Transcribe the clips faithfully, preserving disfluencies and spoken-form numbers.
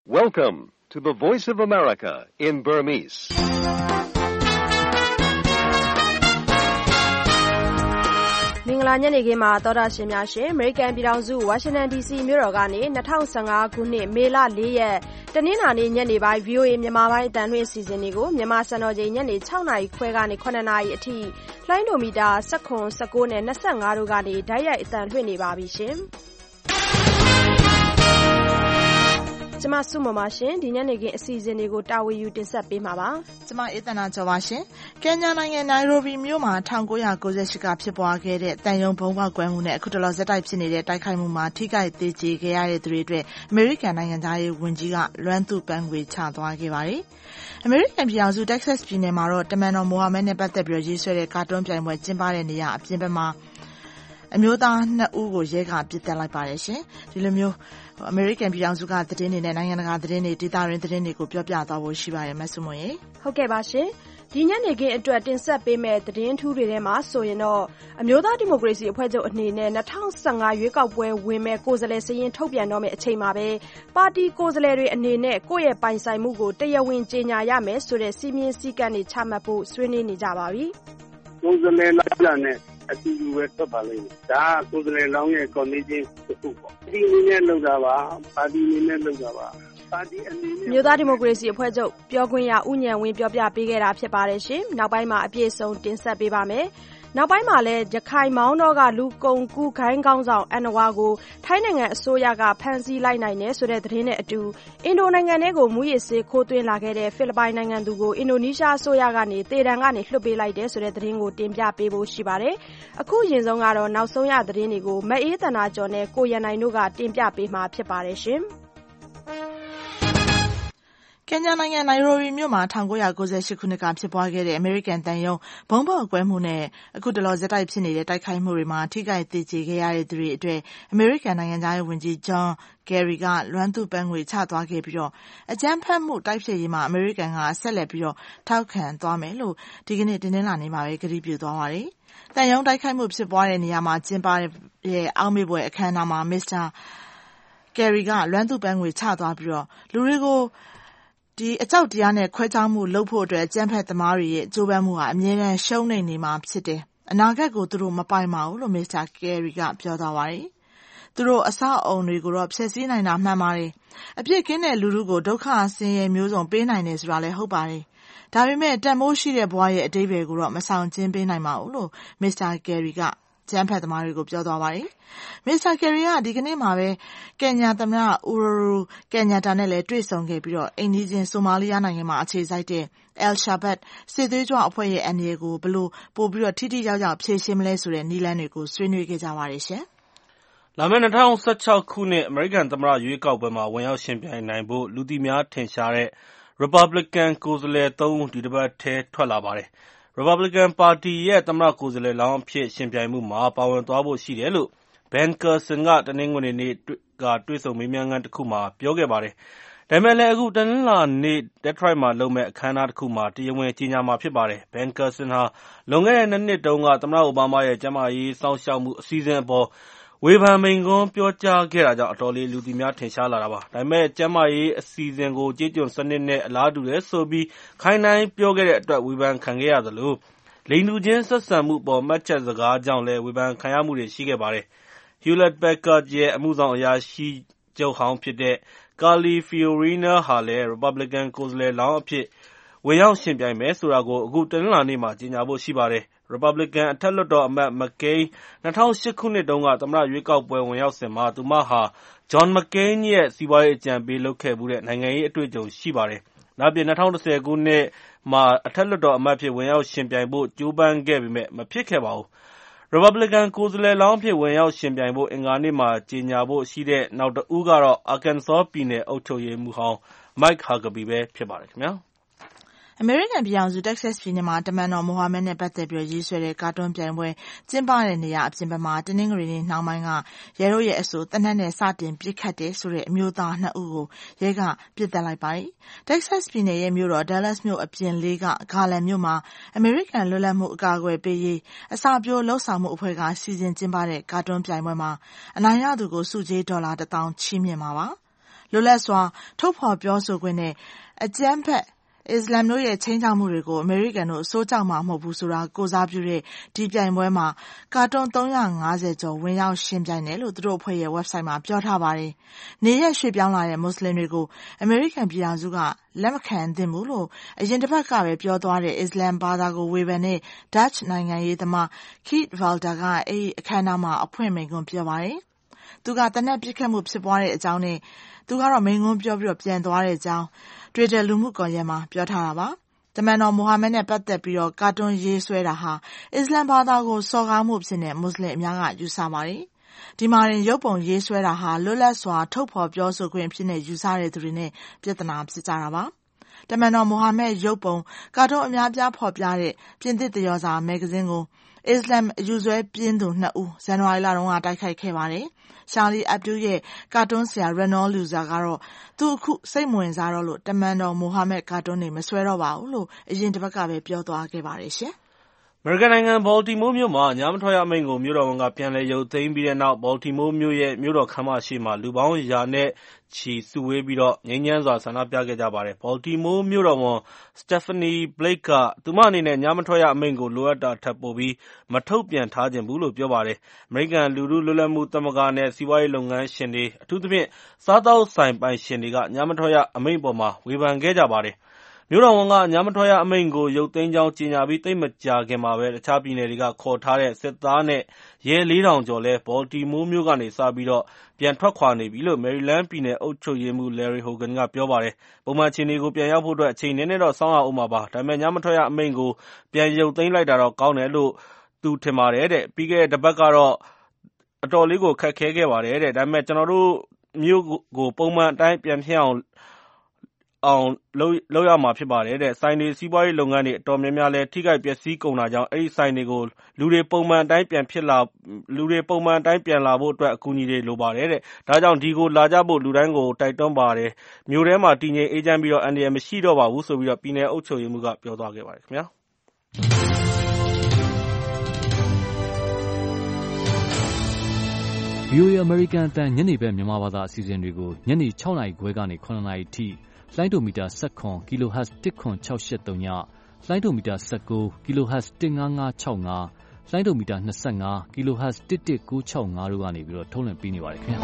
Welcome to the Voice of America in Burmese. ။မင်္ဂလာညနေခင်းမှာသောတာရှင်များရှင်အမေရိကန်ပြည်ထောင်စုဝါရှင်တန် ဒီ စီ မြို့တော်ကနေ၂၀၁၅ခုနှစ်မေလလေးရက်တနင်္လာနေ့ညနေပိုင်း ဗွီအိုအေ မြန်မာပိုင်းအသံလွှင့်အစီအစဉ်တွေကိုမြန်မာစံတော်ချိန်ညနေ၆နာရီခွဲကနေ၇နာရီအထိလှိုင်းဒိုမီတာ၁၇ ၁၉နဲ့၂၅တို့ကနေတိုက်ရိုက်အသံလွှင့်နေပါပြီရှင်။ကျမစုမမရှင်ဒီညနေခင်းအစီအစဉ်တွေကိုတာဝန်ယူတင်ဆက်ပေးမှာပါ။ကျမအေးသနာကျော်ပါရှင်။ကင်ညာနိုင်ငံနိုင်ရိုဘီမြို့မှာ၁၉၉၈ကဖြစ်ပွားခဲ့တဲ့တန်ယုံဘုံပေါက်ကွဲမှုနဲ့အခုတလောဆက်တိုက်ဖြစ်နေတဲ့တိုက်ခိုက်မှုမှာထိခိုက်သေကျေခဲ့ရတဲ့သူတွေအတွက်အမေရိကန်နိုင်ငံသားရေးဝန်ကြီးကလွမ်းသူ့ပန်းငွေချသွားခဲ့ပါတယ်။အမေရိကန်ပြည်ထောင်စုတက္ကဆက်ပြည်နယ်မှာတော့တမန်တော်မိုဟာမက်နဲ့ပတ်သက်ပြီးရေးဆွဲတဲ့ကာတွန်းပြိုင်ပွဲကျင်းပတဲ့နေရာအပြင်ဘက်မှာအမျိုးသားနှစ်ဦးကိုရဲကပစ်တက်လိုက်ပါတယ်ရှင်။ဒီလိုမျိုးအမေရိကန်ပြည်ထောင်စုကသတင်းတွေနဲ့နိုင်ငံတကာသတင်းတွေဒေသတွင်းသတင်းတွေကိုပြောပြသွားဖို့ရှိပါတယ်မဆုမွန်ရေ။ဟုတ်ကဲ့ပါရှင်။ဒီညနေခင်းအတွက်တင်ဆက်ပေးမယ့်သတင်းထူးတွေထဲမှာဆိုရင်တော့အမျိုးသားဒီမိုကရေစီအဖွဲ့ချုပ်အနေနဲ့၂၀၁၅ရွေးကောက်ပွဲဝင်မဲ့ကိုယ်စားလှယ်စာရင်းထုတ်ပြန်တော့မယ့်အချိန်မှာပဲပါတီကိုယ်စားလှယ်တွေအနေနဲ့ကိုယ့်ရဲ့ပိုင်ဆိုင်မှုကိုတရားဝင်ကြေညာရမယ်ဆိုတဲ့စီမင်းစည်းကမ်းတွေချမှတ်ဖို့ဆွေးနွေးနေကြပါပြီ။ကိုယ်စားလှယ်လာနဲ့အတူတူပဲထွက်ပါလိမ့်မယ်။ဒါကကိုယ်စားလှယ်လောင်းရဲ့ condition တစ်ခုပေါ့။ဒီအနေနဲ့လုပ်တာပါ။ပါတီအနေနဲ့လုပ်တာပါ။ပါတီအနေနဲ့မြို့သားဒီမိုကရေစီအဖွဲ့ချုပ်ပြောခွင့်ရဦးဉာဏ်ဝင်းပြောပြပေးခဲ့တာဖြစ်ပါတယ်ရှင်။နောက်ပိုင်းမှာအပြည့်အစုံတင်ဆက်ပေးပါမယ်။နောက်ပိုင်းမှာလည်းရခိုင်မောင်းတော့ကလူကုန်ကူးခိုင်းကောင်းဆောင်အန်နဝါကိုထိုင်းနိုင်ငံအစိုးရကဖမ်းဆီးလိုက်နိုင်တယ်ဆိုတဲ့သတင်းနဲ့အတူအင်ဒိုနိုင်ငံကိုမူရစ်ဆေးခိုးသွင်းလာခဲ့တဲ့ဖိလစ်ပိုင်နိုင်ငံသူကိုအင်ဒိုနီးရှားအစိုးရကနေတေတံကနေလွှတ်ပေးလိုက်တယ်ဆိုတဲ့သတင်းကိုတင်ပြပေးဖို့ရှိပါတယ်။အခုရင်ဆုံးကတော့နောက်ဆုံးရသတင်းတွေကိုမအေးသနာကျော်နဲ့ကိုရန်နိုင်တို့ကတင်ပြပေးမှာဖြစ်ပါတယ်ရှင်။ကင်ညာနိုင်ငံနိုင်ရိုဘီမြို့မှာ၁၉၉၈ခုနှစ်ကဖြစ်ပွားခဲ့တဲ့အမေရိကန်တန်ယုံဘုံပေါက်ကွဲမှုနဲ့အခုတလောဆက်တိုက်ဖြစ်နေတဲ့တိုက်ခိုက်မှုတွေမှာထိခိုက်သေကျေခဲ့ရတဲ့သူတွေအတွက်အမေရိကန်နိုင်ငံသားရေးဝန်ကြီးဂျွန်ဂယ်ရီကလွမ်းသူ့ပန်းငွေချသွားခဲ့ပြီးတော့အကြမ်းဖက်မှုတိုက်ဖျက်ရေးမှာအမေရိကန်ကဆက်လက်ပြီးတော့ထောက်ခံသွားမယ်လို့ဒီကနေ့တင်းတင်းလာနေမှာပဲကတိပြုသွားပါတယ်။တန်ယုံတိုက်ခိုက်မှုဖြစ်ပွားတဲ့နေရာမှာကျင်းပတဲ့အောက်မေ့ပွဲအခမ်းအနားမှာမစ္စတာဂယ်ရီကလွမ်းသူ့ပန်းငွေချသွားပြီးတော့လူတွေကိုဒီအကြောက်တရားနဲ့ခွဲခြားမှုလုပ်ဖို့အတွက်အကြမ်းဖက်သမားတွေရဲ့ကြိုးပမ်းမှုဟာအမြဲတမ်းရှုံးနေနေမှာဖြစ်တယ်။အနာဂတ်ကိုသူတို့မပိုင်ပါဘူးလို့မစ္စတာကယ်ရီကပြောသွားပါတယ်။သူတို့အဆောက်အအုံတွေကိုတော့ဖျက်ဆီးနိုင်တာမှန်ပါတယ်။အပြစ်ကင်းတဲ့လူထုကိုဒုက္ခဆင်းရဲမျိုးစုံပေးနိုင်တယ်ဆိုတာလည်းဟုတ်ပါတယ်။ဒါပေမဲ့တန်ဖိုးရှိတဲ့ဘဝရဲ့အတိတ်ပဲကိုတော့မဆောင်ကျင်းပေးနိုင်ပါဘူးလို့မစ္စတာကယ်ရီကကျန်းဖက်သမားတွေကိုပြောသွားပါတယ်။မစ္စတာကယ်ရီကဒီကနေ့မှာပဲကင်ညာသမ္မတအူရူကင်ညာတာနဲ့လည်းတွေ့ဆုံခဲ့ပြီးတော့အိမ်နီးချင်းဆိုမာလီယာနိုင်ငံမှာအခြေစိုက်တဲ့အယ်ရှာဘတ်စစ်သွေးကြွအဖွဲ့ရဲ့အန္တရာယ်ကိုဘယ်လိုပို့ပြီးတော့ထိထိရောက်ရောက်ဖြေရှင်းမလဲဆိုတဲ့နည်းလမ်းတွေကိုဆွေးနွေးခဲ့ကြပါတယ်ရှင်။လာမယ့်၂၀၁၆ခုနှစ်အမေရိကန်သမ္မတရွေးကောက်ပွဲမှာဝင်ရောက်ယှဉ်ပြိုင်နိုင်ဖို့လူသိများထင်ရှားတဲ့ Republican ကိုယ်စားလှယ်သုံးဦးဒီတပတ်ထဲထွက်လာပါတယ်။ Republican ပါတီရဲ့သမ္မတကိုယ်စားလှယ်လောင်းအဖြစ်ယှဉ်ပြိုင်မှုမှာပါဝင်သွားဖို့ရှိတယ်လို့ Ben Carson ကတနင်္ဂနွေနေ့ကတွေ့ဆုံမေးမြန်းခန်းတခုမှာပြောခဲ့ပါတယ်။ဒါပေမဲ့လည်းအခုတနင်္လာနေ့ Detroit မှာလုပ်မယ့်အခမ်းအနားတခုမှာတရားဝင်ကြေညာမှာဖြစ်ပါတယ်။ Ben Carson ဟာလွန်ခဲ့တဲ့နှစ်နှစ်တုန်းကသမ္မတအိုဘားမားရဲ့ကျန်းမာရေးစောင့်ရှောက်မှုအစီအစဉ်အပေါ်ဝေဖန်မိန့်ခွန်းပြောကြားခဲ့တာကြောင့်အတော်လေးလူသိများထင်ရှားလာတာပါ။ဒါပေမဲ့ကျန်းမာရေးအစီအစဉ်ကိုကျေးကျွန်စနစ်နဲ့အလားတူတယ်ဆိုပြီးခိုင်းနှိုင်းပြောခဲ့တဲ့အတွက်ဝေဖန်ခံခဲ့ရသလိုလိင်တူချင်းဆက်ဆံမှုအပေါ်မှတ်ချက်စကားကြောင့်လည်းဝေဖန်ခံရမှုတွေရှိခဲ့ပါတယ်။ Hewlett Packard ရဲ့အမှုဆောင်အရာရှိချုပ်ဟောင်းဖြစ်တဲ့ Carly Fiorina ဟာလည်း Republican ကိုယ်စားလှယ်လောင်းအဖြစ်ဝင်ရောက်ယှဉ်ပြိုင်မယ်ဆိုတာကိုအခုတနင်္လာနေ့မှာကြေညာဖို့ရှိပါတယ်။ Republican အထက်လွှတ်တော်အမတ် McCain ၂၀၀၈ခုနှစ်တုန်းကသမ္မတရွေးကောက်ပွဲဝင်ရောက်စဉ်မှာသူမဟာ John McCain ရဲ့စီးပွားရေးအကြံပေးလုပ်ခဲ့ဖူးတဲ့နိုင်ငံရေးအတွေ့အကြုံရှိပါတယ်။ဒါ့အပြင်၂၀၁၀ခုနှစ်မှာအထက်လွှတ်တော်အမတ်အဖြစ်ဝင်ရောက်ယှဉ်ပြိုင်ဖို့ကြိုးပမ်းခဲ့ပေမဲ့မဖြစ်ခဲ့ပါဘူး။ Republican ကိုယ်စားလှယ်လောင်းအဖြစ်ဝင်ရောက်ယှဉ်ပြိုင်ဖို့အင်္ဂါနေ့မှာကြေညာဖို့ရှိတဲ့နောက်တဦးကတော့ Arkansas ပြည်နယ်အုပ်ချုပ်ရေးမှူးဟောင်း Mike Huckabee ပဲဖြစ်ပါတယ်ခင်ဗျာ။အမေရိကန်ပြည်ထောင်စုတက္ကဆက်ပြည်နယ်မှာတမန်တော်မိုဟာမက်နဲ့ပတ်သက်ပြီးရေးဆွဲတဲ့ကာတွန်းပြိုင်ပွဲကျင်းပတဲ့နေရာအပြင်ဘက်မှာတနင်္ဂနွေနေ့နှောင်းပိုင်းကရဲတို့ရဲ့အဆိုတနက်နဲ့စတင်ပစ်ခတ်တယ်ဆိုတဲ့အမျိုးသားနှစ်ဦးကိုရဲကပစ်တက်လိုက်ပါတယ်။တက္ကဆက်ပြည်နယ်ရဲ့မြို့တော် Dallas မြို့အပြင်လေးကဂါလန်မြို့မှာအမေရိကန်လွတ်လပ်မှုအကာအကွယ်ပေးရေးအစာပြိုးလှုပ်ဆောင်မှုအဖွဲ့ကစီစဉ်ကျင်းပတဲ့ကာတွန်းပြိုင်ပွဲမှာအနိုင်ရသူကိုစုကြေးဒေါ်လာတစ်သောင်းချီးမြှင့်မှာပါ။လွတ်လပ်စွာထုတ်ဖော်ပြောဆိုခွင့်နဲ့အကြမ်းဖက်အစ္စလာမ်တို့ရဲ့ချိန်ချောက်မှုတွေကိုအမေရိကန်တို့စိုးကြောက်မှာမဟုတ်ဘူးဆိုတာကိုစားပြုတဲ့ဒီပြိုင်ပွဲမှာကာတွန်းသုံးရာငါးဆယ်ကျော်ဝင်ရောက်ရှင်ပြိုင်တယ်လို့သူတို့အဖွဲ့ရဲ့ website မှာပြောထားပါတယ်။နေရက်ရွှေ့ပြောင်းလာတဲ့မွတ်စလင်တွေကိုအမေရိကန်ပြည်ထောင်စုကလက်မခံသင့်ဘူးလို့အရင်တစ်ပတ်ကပဲပြောသွားတဲ့အစ္စလာမ်ဘာသာကိုဝေဖန်တဲ့ Dutch နိုင်ငံရေးသမား Keith Valder ကအဲဒီအခမ်းအနားမှာအဖွင့်မိန့်ခွန်းပြောပါတယ်။သူကတနက်ပစ်ခတ်မှုဖြစ်ပွားတဲ့အကြောင်းနဲ့သူကတော့မိန့်ခွန်းပြောပြီးတော့ပြန်သွားတဲ့အကြောင်းTwitter လူမှုကွန်ရက်မှာပြောထားတာပါ။တမန်တော်မိုဟာမက်နဲ့ပတ်သက်ပြီးတော့ကာတွန်းရေးဆွဲတာဟာအစ္စလာမ်ဘာသာကိုစော်ကားမှုဖြစ်တဲ့မွတ်စလင်အများကယူဆပါတယ်။ဒီမှာရင်ရုပ်ပုံရေးဆွဲတာဟာလွတ်လပ်စွာထုတ်ဖော်ပြောဆိုခွင့်ဖြစ်နေယူဆတဲ့သူတွေနဲ့ပြဿနာဖြစ်ကြတာပါ။တမန်တော်မိုဟာမက်ရုပ်ပုံကာတွန်းအများပြားဖော်ပြတဲ့ပြင်သစ်သရော်စာမဂ္ဂဇင်းကိုအစ္စလာမ်အယူဆွဲပြင်းသူနှစ်ဦးဇန်နဝါရီလတုန်းကတိုက်ခိုက်ခဲ့ပါတယ်။ Charlie Hebdo ရဲ့ကာတွန်းဆရာ Renaud Loza ကတော့သူအခုစိတ်မဝင်စားတော့လို့တမန်တော်မိုဟာမက်ကာတွန်းတွေမဆွဲတော့ပါဘူးလို့အရင်တစ်ပတ်ကပဲပြောသွားခဲ့ပါတယ်ရှင်။အမေရိကန်နိုင်ငံဘော်တီမိုးမြို့မှာညမထွက်ရအမိန့်ကိုမြို့တော်ဝန်ကပြန်လည်ရုပ်သိမ်းပြီးတဲ့နောက်ဘော်တီမိုးမြို့ရဲ့မြို့တော်ခမ်းမရှိမှာလူပေါင်းရာနဲ့ချီစုဝေးပြီးတော့ငြိမ်းချမ်းစွာဆန္ဒပြခဲ့ကြပါတယ်။ဘော်တီမိုးမြို့တော်ဝန် Stephanie Blake ကသူမအနေနဲ့ညမထွက်ရအမိန့်ကိုလိုအပ်တာထက်ပိုပြီးမထုတ်ပြန်ထားခြင်းဘူးလို့ပြောပါတယ်။အမေရိကန်လူထုလွတ်လပ်မှုသမဂ္ဂနဲ့စီးပွားရေးလုပ်ငန်းရှင်တွေအထူးသဖြင့်စားသောက်ဆိုင်ပိုင်ရှင်တွေကညမထွက်ရအမိန့်ပေါ်မှာဝေဖန်ခဲ့ကြပါတယ်။မြို့တော်ဝန်ကညမထွက်ရအမိန့်ကိုရုပ်သိမ်းကြောင်းကြေညာပြီးသိပ်မကြာခင်မှာပဲတခြားပြည်နယ်တွေကခေါ်ထားတဲ့စစ်သားနဲ့ရဲလေးထောင်ကျော်လဲဘော်တီမိုးမြို့ကနေစပြီးတော့ပြန်ထွက်ခွာနေပြီလို့မယ်ရီလန်းပြည်နယ်အုပ်ချုပ်ရေးမှူး Larry Hogan ကပြောပါတယ်။ပုံမှန်အခြေအနေကိုပြန်ရောက်ဖို့အတွက်အချိန်နည်းနည်းတော့စောင့်ရဦးမှာပါ။ဒါပေမဲ့ညမထွက်ရအမိန့်ကိုပြန်ရုပ်သိမ်းလိုက်တာတော့ကောင်းတယ်လို့သူထင်ပါတယ်တဲ့။ပြီးခဲ့တဲ့တစ်ပတ်ကတော့အတော်လေးကိုခက်ခဲခဲ့ပါတယ်တဲ့။ဒါပေမဲ့ကျွန်တော်တို့မြို့ကိုပုံမှန်အတိုင်းပြန်ဖြစ်အောင်အောင်လုပ်လုပ်ရမှာဖြစ်ပါတယ်တဲ့။ဆိုင်တွေစီးပွားရေးလုပ်ငန်းတွေအတော်များများလဲထိခိုက်ပျက်စီးကုန်တာကြောင့်အဲဒီဆိုင်တွေကိုလူတွေပုံမှန်အတိုင်းပြန်ဖြစ်လာလူတွေပုံမှန်အတိုင်းပြန်လာဖို့အတွက်အကူအညီတွေလိုပါတယ်တဲ့။ဒါကြောင့်ဒီကိုလာကြဖို့လူတိုင်းကိုတိုက်တွန်းပါတယ်။မြို့ထဲမှာတည်ငြိမ်အေးချမ်းပြီးတော့အန္တရာယ်မရှိတော့ပါဘူးဆိုပြီးတော့ပြည်နယ်အုပ်ချုပ်ရေးမှူးကပြောသွားခဲ့ပါတယ်ခင်ဗျာ။ဗွီအိုအေ အမေရိကန်အသံညနေဘက်မြန်မာဘာသာအစီအစဉ်တွေကိုညနေ၆နာရီခွဲကနေ၇နာရီထိလိုင်းဒိုမီတာ၁၇ kHz ၁၇၆၈၃ညလိုင်းဒိုမီတာ၁၉ kHz ၁၅၅၆၅လိုင်းဒိုမီတာ၂၅ kHz ၁၁၉၆၅တို့ကနေပြီးတော့ထုတ်လွှင့်ပေးနေပါတယ်ခင်ဗျာ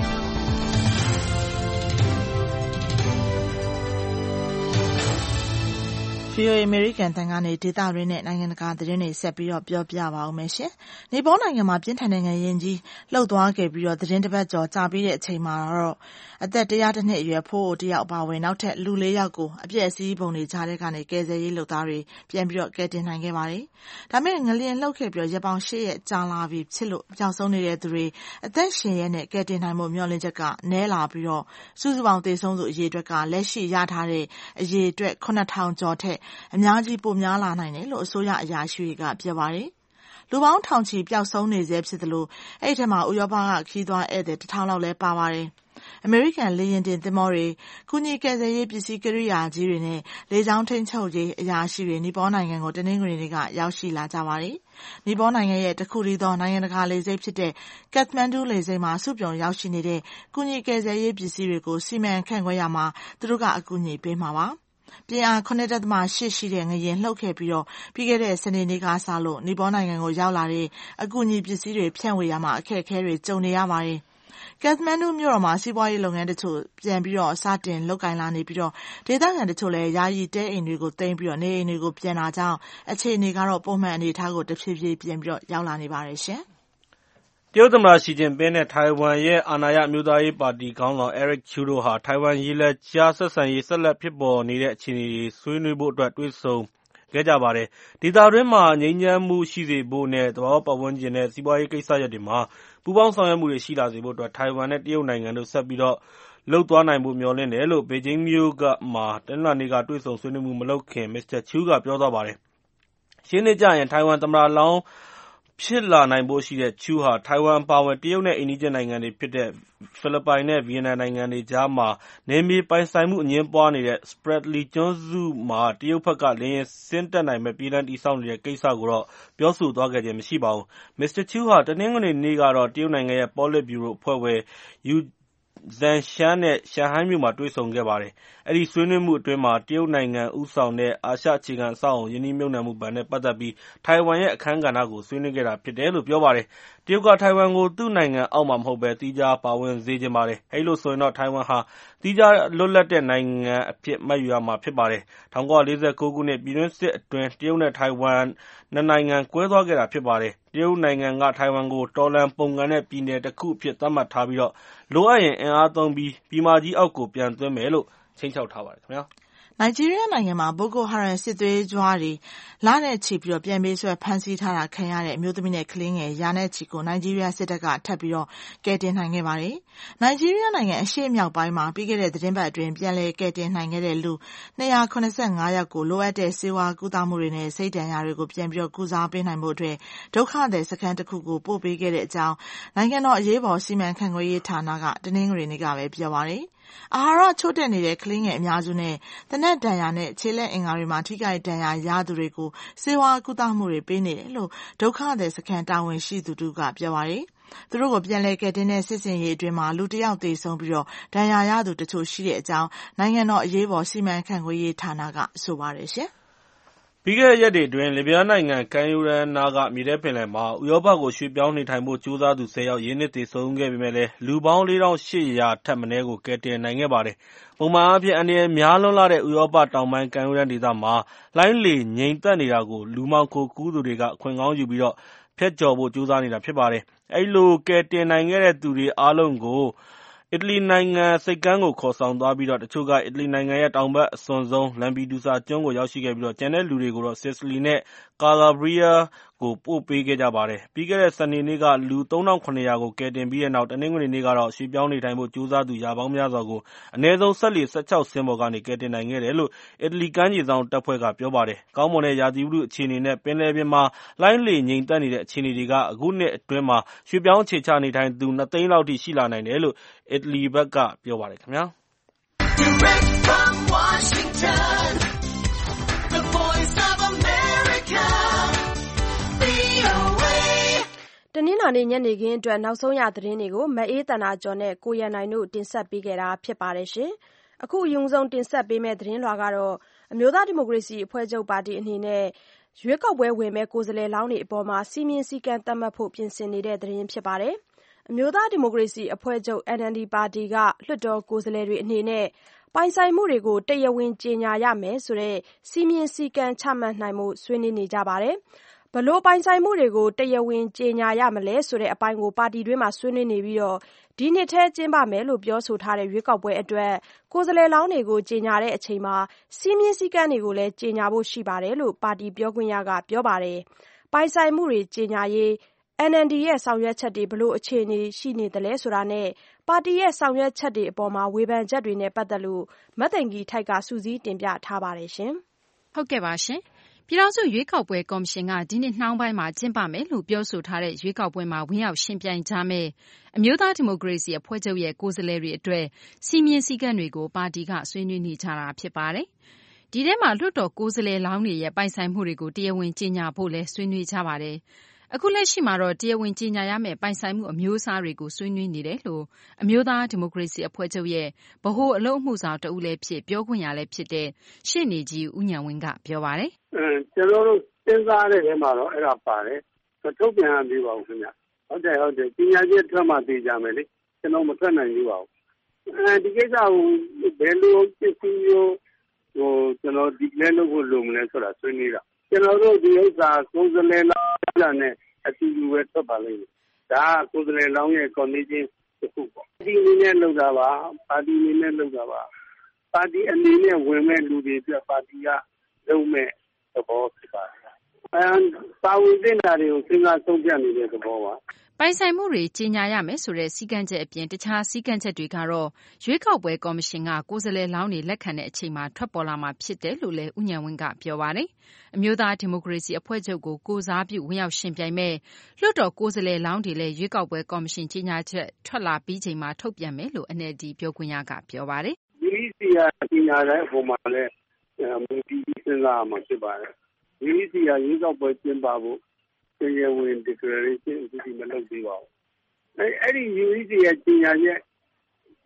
ဗွီအိုအေအမေရိကန်အသံကနေဒေသတွင်းနဲ့နိုင်ငံတကာသတင်းတွေဆက်ပြီးတော့ပြောပြပါဦးမယ်ရှင်။နေပေါနိုင်ငံမှာပြင်းထန်တဲ့ငလျင်ကြီးလှုပ်သွားခဲ့ပြီးတော့သတင်းတစ်ပတ်ကျော်ကြာပြီးတဲ့အချိန်မှာတော့အသက်၁၀၁နှစ်အရွယ်ဖိုးအိုတစ်ယောက်အပါအဝင်နောက်ထပ်လူ၄ယောက်ကိုအပျက်အစီးပုံတွေကြားထဲကနေကယ်ဆယ်ရေးလုပ်သားတွေပြန်ပြီးတော့ကယ်တင်နိုင်ခဲ့ပါတယ်။ဒါပေမဲ့ငလျင်လှုပ်ခဲ့ပြီးတော့ရက်ပေါင်း၈ရက်ကြာလာပြီဖြစ်လို့ပျောက်ဆုံးနေတဲ့သူတွေအသက်ရှင်ရဲနဲ့ကယ်တင်နိုင်မှုမျှော်လင့်ချက်ကနည်းလာပြီးတော့စုစုပေါင်းသေဆုံးသူအရေအတွက်ကလက်ရှိရထားတဲ့အရေအတွက်ခုနှစ်ထောင်ကျော်ထက်အများကြီးပိုများလာနိုင်တယ်လို့အစိုးရအရာရှိတွေကပြောပါတယ်။လူပေါင်းထောင်ချီပျောက်ဆုံးနေဆဲဖြစ်သလိုအဲ့ဒီထဲမှာဥရောပကခီးသွားဧည့်သည်တစ်ထောင်လောက်လည်းပါပါတယ်။အမေရိကန်လေယာဉ်တင်သင်္ဘောတွေကုညီကယ်ဆယ်ရေးပစ္စည်းကိရိယာကြီးတွေနဲ့လေကြောင်းထိန်းချုပ်ရေးအရာရှိတွေနီပေါနိုင်ငံကိုတနင်္ဂနွေနေ့ကရောက်ရှိလာကြပါတယ်။နီပေါနိုင်ငံရဲ့တခုတည်းသောနိုင်ငံတကာလေဆိပ်ဖြစ်တဲ့ကက်သမန္ဒူလေဆိပ်မှာစုပြုံရောက်ရှိနေတဲ့ကုညီကယ်ဆယ်ရေးပစ္စည်းတွေကိုစီမံခန့်ခွဲရမှာသူတို့ကအကူအညီပေးမှာပါ။ပြင်းအား၇.၈ရှိတဲ့ငလျင်လှုပ်ခဲ့ပြီးတော့ပြီးခဲ့တဲ့စနေနေ့ကစလို့နီပေါနိုင်ငံကိုရောက်လာတဲ့အကူအညီပစ္စည်းတွေဖြန့်ဝေရမှာအခက်အခဲတွေကြုံနေရပါတယ်။ကက်သမန္ဒူမြို့တော်မှာစီးပွားရေးလုပ်ငန်းတချို့ပြန်ပြီးတော့စတင်လုပ်ကိုင်လာနေပြီးတော့ဒေသခံတချို့လည်းယာယီတဲအိမ်တွေကိုသိမ်းပြီးတော့နေအိမ်တွေကိုပြန်လာကြအောင်အခြေအနေကတော့ပုံမှန်အနေအထားကိုတဖြည်းဖြည်းပြန်ပြီးတော့ရောက်လာနေပါတယ်ရှင်။တရုတ်သမ္မတရှီကျင်ပင်းနဲ့ထိုင်ဝမ်ရဲ့အာဏာရအမျိုးသားရေးပါတီခေါင်းဆောင် Eric Chu တို့ဟာထိုင်ဝမ်ရေလက်ကြားဆက်ဆံရေးဆက်လက်ဖြစ်ပေါ်နေတဲ့အခြေအနေတွေဆွေးနွေးဖို့အတွက်တွေ့ဆုံခဲ့ကြပါတယ်။ဒေသတွင်းမှာငြိမ်းချမ်းမှုရှိစေဖို့နဲ့သဘာဝပတ်ဝန်းကျင်နဲ့စီးပွားရေးကိစ္စရပ်တွေမှာပူးပေါင်းဆောင်ရွက်မှုတွေရှိလာစေဖို့အတွက်ထိုင်ဝမ်နဲ့တရုတ်နိုင်ငံတို့ဆက်ပြီးတော့လှုပ်သွားနိုင်ဖို့မျှော်လင့်တယ်လို့ဘေဂျင်းမြို့ကမှာတနင်္လာနေ့ကတွေ့ဆုံဆွေးနွေးမှုမလုပ်ခင်မစ္စတာ Chu ကပြောသွားပါတယ်။ရှင်းနေကြရင်ထိုင်ဝမ်သမ္မတလောင်းဖြစ်လာနိုင်ဖို့ရှိတဲ့ Chu ဟာထိုင်ဝမ်အပါအဝင်တရုတ်နဲ့အိမ်နီးချင်းနိုင်ငံတွေဖြစ်တဲ့ဖိလစ်ပိုင်နဲ့ဗီယက်နမ်နိုင်ငံတွေကြားမှာနယ်မြေပိုင်ဆိုင်မှုအငြင်းပွားနေတဲ့ Spratly ကျွန်းစုမှာတရုတ်ဘက်ကလေယာဉ်ဆင်းတက်နိုင်မဲ့ပြေးလမ်းတည်ဆောက်နေတဲ့ကိစ္စကိုတော့ပြောဆိုသွားခဲ့ခြင်းမရှိပါဘူး။ မစ္စတာ Chu ဟာတနင်္ဂနွေနေ့ကတော့တရုတ်နိုင်ငံရဲ့ပေါလစ်ဗျူရိုအဖွဲ့ဝင်ဇန်ရှမ်းနဲ့ရှန်ဟိုင်းမြို့မှာတွေ့ဆုံခဲ့ပါတယ်။အဲဒီဆွေးနွေးမှုအတွင်းမှာတရုတ်နိုင်ငံဦးဆောင်တဲ့အာရှအခြေခံအဆောက်အအုံရင်းနှီးမြှုပ်နှံမှုဘဏ်နဲ့ပတ်သက်ပြီးထိုင်ဝမ်ရဲ့အခန်းကဏ္ဍကိုဆွေးနွေးခဲ့တာဖြစ်တယ်လို့ပြောပါတယ်။တရုတ်ကထိုင်ဝမ်ကိုသူ့နိုင်ငံအောက်မှာမဟုတ်ဘဲသီးခြားပါဝင်စေချင်ပါတယ်။အဲဒီလိုဆိုရင်တော့ထိုင်ဝမ်ဟာသီးခြားလွတ်လပ်တဲ့နိုင်ငံအဖြစ်မှတ်ယူရမှာဖြစ်ပါတယ်။၁၉၄၉ ခုနှစ်ပြည်တွင်းစစ်အတွင်းတရုတ်နဲ့ထိုင်ဝမ်နှစ်နိုင်ငံကွဲသွားခဲ့တာဖြစ်ပါတယ်။တရုတ်နိုင်ငံကထိုင်ဝမ်ကိုတော်လှန်ပုန်ကန်တဲ့ပြည်နယ်တခုအဖြစ်သတ်မှတ်ထားပြီးလိုအပ်ရင်အင်အားသုံးပြီးပြည်မကြီးအောက်ကိုပြန်သွင်းမယ်လို့ခြိမ်းခြောက်ထားပါတယ်ခင်ဗျာ။နိုင်ဂျီးရီးယားနိုင်ငံမှာဘိုကိုဟာရမ်စစ်သွေးကြွတွေလနဲ့ချီပြီးပြန်ပေးဆွဲဖမ်းဆီးထားတာခံရတဲ့အမျိုးသမီးနဲ့ကလေးငယ်ရာနဲ့ချီကိုနိုင်ဂျီးရီးယားစစ်တပ်ကထပ်ပြီးကယ်တင်နိုင်ခဲ့ပါတယ်။နိုင်ဂျီးရီးယားနိုင်ငံအရှေ့မြောက်ပိုင်းမှာပြီးခဲ့တဲ့သီတင်းပတ်အတွင်းပြန်လည်ကယ်တင်နိုင်ခဲ့တဲ့လူနှစ်ရာခုနစ်ဆယ့်ငါးယောက်ကိုလိုအပ်တဲ့ဆေးဝါးကုသမှုတွေနဲ့စိတ်ဒဏ်ရာတွေကိုပြန်ပြီးကုစားပေးနိုင်ဖို့အတွက်ဒုက္ခသည်စခန်းတစ်ခုကိုပို့ပေးခဲ့တဲ့အကြောင်းနိုင်ငံတော်အရေးပေါ်စီမံခန့်ခွဲရေးဌာနကတနင်္ဂနွေနေ့ကပဲပြောပါတယ်။အာဟာရချို့တဲ့နေတဲ့ကလေးငယ်အများစုနဲ့သေနတ်ဒဏ်ရာနဲ့ခြေလက်အင်္ဂါတွေမှာထိခိုက်ဒဏ်ရာရသူတွေကိုဆေးဝါးကုသမှုတွေပေးနေတယ်လို့ဒုက္ခသည်စခန်းတာဝန်ရှိသူတို့ကပြောပါတယ်။သူတို့ကိုပြန်လည်ကယ်တင်တဲ့စစ်ဆင်ရေးအတွင်းမှာလူတစ်ယောက်သေဆုံးပြီးတော့ဒဏ်ရာရသူတချို့ရှိတဲ့အကြောင်းနိုင်ငံတော်အရေးပေါ်စီမံခန့်ခွဲရေးဌာနကဆိုပါတယ်ရှင်။ပြီးခဲ့တဲ့ရက်တွေအတွင်းလစ်ဗျားနိုင်ငံကမ်းရိုးတန်းနားကမြေထဲပင်လယ်မှာဥရောပကိုရွှေ့ပြောင်းနေထိုင်ဖို့ကြိုးစားသူဆယ်ယောက်ရေနစ်သေဆုံးခဲ့ပေမဲ့လည်းလူပေါင်းလေးထောင်ရှစ်ရာထက်မနည်းကိုကယ်တင်နိုင်ခဲ့ပါတယ်။ပုံမှန်အားဖြင့်အန္တရာယ်များလွန်းလှတဲ့ဥရောပတောင်ပိုင်းကမ်းရိုးတန်းဒေသမှာလှိုင်းလေငြိမ်သက်နေတာကိုလူမှောင်ခိုကူးသူတွေကအခွင့်ကောင်းယူပြီးဖြတ်ကျော်ဖို့ကြိုးစားနေတာဖြစ်ပါတယ်။အဲဒီလိုကယ်တင်နိုင်ခဲ့တဲ့သူတွေအားလုံးကိုအီတလီနိုင်ငံဆိပ်ကမ်းကိုခေါ်ဆောင်သွားပြီးတချို့ကအီတလီနိုင်ငံရဲ့တောင်ဘက်အစွန်ဆုံးလမ်ပီဒူဆာကျွန်းကိုရောက်ရှိခဲ့ပြီးကျန်တဲ့လူတွေကိုတော့ဆီစလီနဲ့ကာလာဘရီးယားကိုပို့ပေးခဲ့ကြပါတယ်။ပြီးခဲ့တဲ့စနေနေ့ကလူသုံးထောင်ခုနှစ်ရာကိုကယ်တင်ပြီးတဲ့နောက်တနင်္ဂနွေနေ့ကတော့ရွှေ့ပြောင်းနေထိုင်ဖို့ကြိုးစားသူရာပေါင်းများစွာကိုအနည်းဆုံးစက်လှေ၁၆စင်းပေါ်ကနေကယ်တင်နိုင်ခဲ့တယ်လို့အီတလီကမ်းခြေစောင့်တပ်ဖွဲ့ကပြောပါတယ်။ကောင်းမွန်တဲ့ရာသီဥတုအခြေအနေနဲ့ပင်လယ်ပြင်မှာလှိုင်းလေငြိမ်သက်နေတဲ့အခြေအနေတွေကအခုနှစ်အတွင်းမှာရွှေ့ပြောင်းအခြေချနေထိုင်သူနှစ်သိန်းလောက်ထိရှိလာနိုင်တယ်လို့အီတလီဘက်ကပြောပါတယ်ခင်ဗျာ။ Direct from Washington, the voice of America, တနင်္လာနေ့ညနေခင်းအတွက်နောက်ဆုံးရသတင်းတွေကိုမအေးသန္တာကျော်နဲ့ကိုရန်နိုင်တို့တင်ဆက်ပေးခဲ့တာဖြစ်ပါတယ်ရှင်။အခုအရင်ဆုံးတင်ဆက်ပေးမယ့်သတင်းလွှာကတော့အမျိုးသားဒီမိုကရေစီအဖွဲ့ချုပ်ပါတီအနေနဲ့ရွေးကောက်ပွဲဝင်မဲ့ကိုယ်စားလှယ်လောင်းတွေအပေါ်မှာစီမင်းစည်းကမ်းသတ်မှတ်ဖို့ပြင်ဆင်နေတဲ့သတင်းဖြစ်ပါတယ်။အမျိုးသားဒီမိုကရေစီအဖွဲ့ချုပ် အန်အယ်လ်ဒီ ပါတီကလွှတ်တော်ကိုယ်စားလှယ်တွေအနေနဲ့ပိုင်ဆိုင်မှုတွေကိုတရားဝင်ကြေညာရမယ်ဆိုတဲ့စီမင်းစည်းကမ်းချမှတ်နိုင်မှုဆွေးနွေးနေကြပါတယ်။ဘလို့ပိုင်ဆိုင်မှုတွေကိုတရားဝင်ကြေညာရမလဲဆိုတဲ့အပိုင်းကိုပါတီတွင်းမှာဆွေးနွေးနေပြီးဒီနှစ်ထဲကျင်းပမယ်လို့ပြောဆိုထားတဲ့ရွေးကောက်ပွဲအတွက်ကိုယ်စားလှယ်လောင်းတွေကိုကြေညာတဲ့အချိန်မှာစီမင်းစည်းကမ်းတွေကိုလည်းကြေညာဖို့ရှိပါတယ်လို့ပါတီပြောခွင့်ရကပြောပါတယ်။ပိုင်ဆိုင်မှုတွေကြေညာရေး အန်အယ်လ်ဒီ ရဲ့ဆောင်ရွက်ချက်တွေဘလို့အခြေအနေရှိနေသလဲဆိုတာနဲ့ပါတီရဲ့ဆောင်ရွက်ချက်တွေအပေါ်မှာဝေဖန်ချက်တွေနဲ့ပတ်သက်လို့မသိင်္ဂီထိုက်ကစူးစီးတင်ပြထားပါတယ်ရှင်။ဟုတ်ကဲ့ပါရှင်။ပြည်ထောင်စုရွေးကောက်ပွဲကော်မရှင်ကဒီနှစ်နှောင်းပိုင်းမှာကျင်းပမယ်လို့ပြောဆိုထားတဲ့ရွေးကောက်ပွဲမှာဝင်ရောက်ယှဉ်ပြိုင်ကြမယ့်အမျိုးသားဒီမိုကရေစီအဖွဲ့ချုပ်ရဲ့ကိုယ်စားလှယ်တွေအတွက်စီမင်းစည်းကမ်းတွေကိုပါတီကဆွေးနွေးနေကြတာဖြစ်ပါတယ်။ဒီထဲမှာလွှတ်တော်ကိုယ်စားလှယ်လောင်းတွေရဲ့ပိုင်ဆိုင်မှုတွေကိုတရားဝင်ကြေညာဖို့လည်းဆွေးနွေးကြပါတယ်။အခုလက်ရှိမှာတော့တရားဝင်ကြေညာရမယ့်ပိုင်ဆိုင်မှုအမျိုးအစားတွေကိုဆွေးနွေးနေတယ်လို့အမျိုးသားဒီမိုကရေစီအဖွဲ့ချုပ်ရဲ့ဗဟိုအလုပ်အမှုဆောင်တဦးလည်းဖြစ်ပြောခွင့်ရလည်းဖြစ်တဲ့ရှေ့နေကြီးဦးဉာဏ်ဝင်းကပြောပါတယ်။အင်းကျွန်တော်တို့စဉ်းစားတဲ့ထဲမှာတော့အဲ့ဒါပါတယ်။ထုတ်ပြန်ရပြီးပါဦးခင်ဗျ။ဟုတ်တယ်ဟုတ်တယ်ပညာရေးထွက်မှသိကြမယ်လေ။ကျွန်တော်မထွက်နိုင်ဘူးပါဘူး။အဲဒီကိစ္စကိုဘယ်လိုဖြစ်စီရောဟိုကျွန်တော်ဒီလဲလို့ကိုလုံမလဲဆိုတာဆွေးနွေးတာ။ကျွန်တော်တို့ဒီဥစ္စာကိုယ်စားလှယ်လောင်းနဲ့အတူတူပဲထွက်ပါလိမ့်မယ်။ဒါကကိုယ်စားလှယ်လောင်းရဲ့ condition တစ်ခုပေါ့။ဒီအနေနဲ့လုပ်တာပါပါတီအနေနဲ့လုပ်တာပါပါတီအနေနဲ့ဝင်မဲ့လူတွေပြပါတီကလုံးမဲ့သဘောဖြစ်ပါတယ်။အဲပါဝင်တဲ့နေရာတွေကိုစဉ်းစားဆုံးဖြတ်နေတဲ့သဘောပါ။ပိုင်ဆိုင်မှုတွေကြေညာရမယ်ဆိုတဲ့စည်းကမ်းချက်အပြင်တခြားစည်းကမ်းချက်တွေကတော့ရွေးကောက်ပွဲကော်မရှင်ကကိုယ်စားလှယ်လောင်းတွေလက်ခံတဲ့အချိန်မှာထွက်ပေါ်လာမှာဖြစ်တယ်လို့လည်းဦးဉာဏ်ဝင်းကပြောပါတယ်။အမျိုးသားဒီမိုကရေစီအဖွဲ့ချုပ်ကိုကိုစားပြုဝင်ရောက်ရှင်ပြိုင်မဲ့လွှတ်တော်ကိုယ်စားလှယ်လောင်းတွေလည်းရွေးကောက်ပွဲကော်မရှင်ကြေညာချက်ထွက်လာပြီးချိန်မှာထုတ်ပြန်မယ်လို့ အန်အယ်လ်ဒီ ပြောခွင့်ရကပြောပါတယ်။ဒီစီယာကြေညာတဲ့အပေါ်မှာလည်းမူတည်ပြီးစဉ်းစားမှာဖြစ်ပါတယ်။ဒီစီယာရွေးကောက်ပွဲကျင်းပဖို့တရားဝင် declaration အစီအမံလုပ်သေးပါဘူး။အဲအဲ့ဒီ ယူ အီ စီ ရဲ့ကြေညာချက်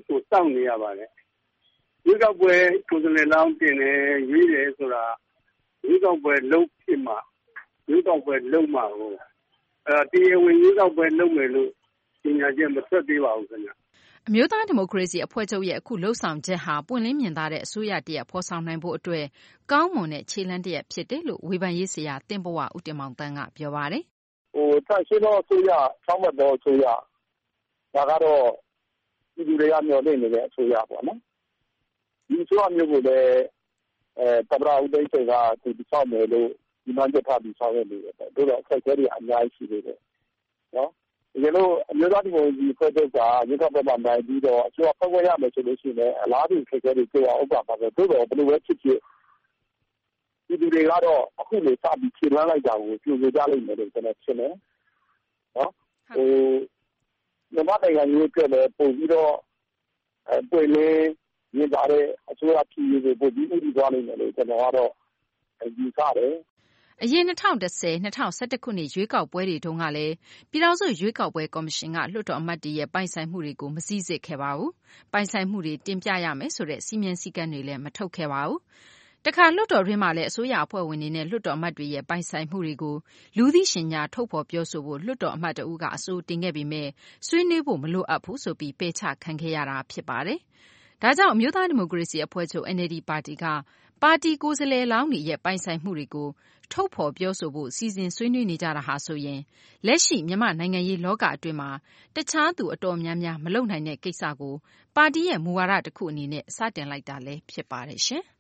ကိုစောင့်နေရပါတယ်ရွေးကောက်ပွဲကိုယ်စားလှယ်လောင်းတင်တယ်ရွေးတယ်ဆိုတာရွေးကောက်ပွဲလုပ်ဖြစ်မှရွေးကောက်ပွဲလုပ်မှဟိုအဲတရားဝင်ရွေးကောက်ပွဲလုပ်မယ်လို့ပညာချက်မထွက်သေးပါဘူးခင်ဗျအမျိုးသားဒီမိုကရေစီအဖွဲ့ချုပ်ရဲ့အခုလှုပ်ဆောင်ချက်ဟာပွင့်လင်းမြင်သာတဲ့အစိုးရတရက်ဖော်ဆောင်နိုင်ဖို့အတွက်ကောင်းမွန်တဲ့ခြေလှမ်းတရက်ဖြစ်တယ်လို့ဝေဖန်ရေးဆရာတင်ဘဝဦးတင်မောင်တန်းကပြောပါတယ်ဟိုဆက်ရှိတော့အစိုးရဆောင်းမတော်အစိုးရဒါကတော့ဒီလူတွေကမျှော်လင့်နေတဲ့အစိုးရပေါ့နော်ဒီအစိုးရမျိုးကိုလည်းအဲတပရာဦးသိန်းစိန်ကသူတဆောက်မယ်လို့ဒီမှန်ချက်ထားပြီးဆောက်ရနေတယ်တို့တော့အခက်အခဲတွေအများကြီးရှိနေတယ်နော်ဒီလိုအမျိုးသားဒီမိုကရေစီအဖွဲ့ချုပ်ကရွေးကောက်ပွဲမှာနိုင်ပြီးတော့အစိုးရဖွဲ့ခွင့်ရမယ်ဆိုလို့ရှိရင်အလားတူခက်ခဲတွေကြောက်အောင်ဥပပါပဲတို့တော့ဘယ်လိုပဲဖြစ်ဖြစ်ဒီလူတွေကတော့အခုလေစပြီးခြေလှမ်းလိုက်တာကိုကြိုးကြလိမ့်မယ်လို့ကျွန်တော်ရှင်းတယ်နော်ဟိုမြန်မာနိုင်ငံရေးကလည်းပုံပြီးတော့အဲပွင့်လင်းရင်းသားတဲ့အစိုးရပြည်ရေးကိုပုံပြီးဥတီသွားလိမ့်မယ်လို့ကျွန်တော်ကတော့ယူဆတယ်အရင်၂၀၁၀-၂၀၁၁ခုနှစ်ရွေးကောက်ပွဲတွေတုန်းကလည်းပြည်ထောင်စုရွေးကောက်ပွဲကော်မရှင်ကလွှတ်တော်အမတ်တွေရဲ့ပိုင်ဆိုင်မှုတွေကိုမစိစစ်ခဲ့ပါဘူး။ပိုင်ဆိုင်မှုတွေတင်ပြရမယ်ဆိုတဲ့စည်းမျဉ်းစည်းကမ်းတွေလည်းမထုတ်ခဲ့ပါဘူး။တခါလွှတ်တော်တွင်းမှာလည်းအစိုးရအဖွဲ့ဝင်တွေနဲ့လွှတ်တော်အမတ်တွေရဲ့ပိုင်ဆိုင်မှုတွေကိုလူသိရှင်ကြားထုတ်ဖော်ပြောဆိုဖို့လွှတ်တော်အမတ်တဦးကအဆိုတင်ခဲ့ပေမဲ့ဆွေးနွေးဖို့မလိုအပ်ဘူးဆိုပြီးပယ်ချခံခဲ့ရတာဖြစ်ပါတယ်။ဒါကြောင့်အမျိုးသားဒီမိုကရေစီအဖွဲ့ချုပ် N L D ပါတီကပါတီကိုယ်စားလှယ်လောင်းတွေရဲ့ပိုင်ဆိုင်မှုတွေကိုထုတ်ဖော်ပြောဆိုဖို့စီစဉ်ဆွေးနွေးနေကြတာဟာဆိုရင်လက်ရှိမြန်မာနိုင်ငံရေးလောကအတွင်းမှာတခြားသူအတော်များများမလုပ်နိုင်တဲ့ကိစ္စကိုပါတီရဲ့မူဝါဒတစ်ခုအနေနဲ့စတင်လိုက်တာလည်းဖြစ်ပါတယ်ရှင်။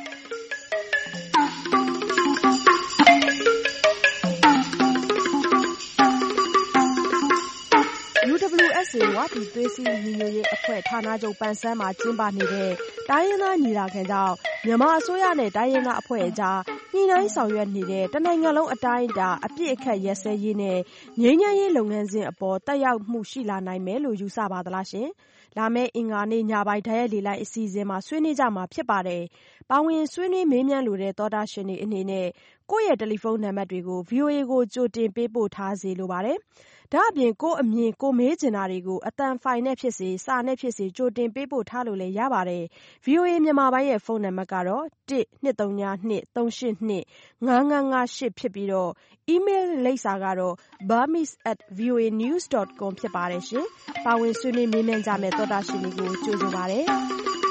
U W S A ဝပြည်သွေးစည်းညီညွတ်ရေးအဖွဲ့ဌာနချုပ်ပန်ဆန်းမှာကျင်းပနေတဲ့တိုင်းရင်းသားညီလာခံကြောင့်မြန်မာအစိုးရနဲ့တိုင်းရင်းသားအဖွဲ့အကြားညှိနှိုင်းဆောင်ရွက်နေတဲ့တနိုင်ငံလုံးအတိုင်းအတာအပြစ်အခတ်ရက်စဲရေးနဲ့ငြိမ်းချမ်းရေးလုပ်ငန်းစဉ်အပေါ်တက်ရောက်မှုရှိလာနိုင်မယ်လို့ယူဆပါသလားရှင်။လာမယ့်အင်္ဂါနေ့ညပိုင်းဓာတ်ရိုက်လေလိုက်အစီအစဉ်မှာဆွေးနွေးကြမှာဖြစ်ပါတယ်။ပါဝင်ဆွေးနွေးမေးမြန်းလိုတဲ့သောတာရှင်တွေအနေနဲ့ကိုယ့်ရဲ့တယ်လီဖုန်းနံပါတ်တွေကို ဗွီအိုအေ ကိုကြိုတင်ပေးပို့ထားစေလိုပါတယ်။ဒါအပြင်ကိုယ့်အမြင်ကိုမေးချင်တာတွေကိုအသံဖိုင်နဲ့ဖြစ်စေစာနဲ့ဖြစ်စေကြိုတင်ပေးပို့ထားလို့လည်းရပါတယ်။ ဗွီအိုအေမြန်မာပိုင်းရဲ့ဖုန်းနံပါတ်ကတော့တစ် နှစ်သုံးညာနှစ် သုံးရှစ်နှစ် ငါးငါးငါးရှစ်ဖြစ်ပြီးတော့အီးမေးလ်လိပ်စာကတော့ burmese at voa news dot com ဖြစ်ပါတယ်ရှင်။ပါဝင်ဆွေးနွေးမေးမြန်းကြမယ့်သောတာရှင်တွေကိုကြိုဆိုပါတယ်။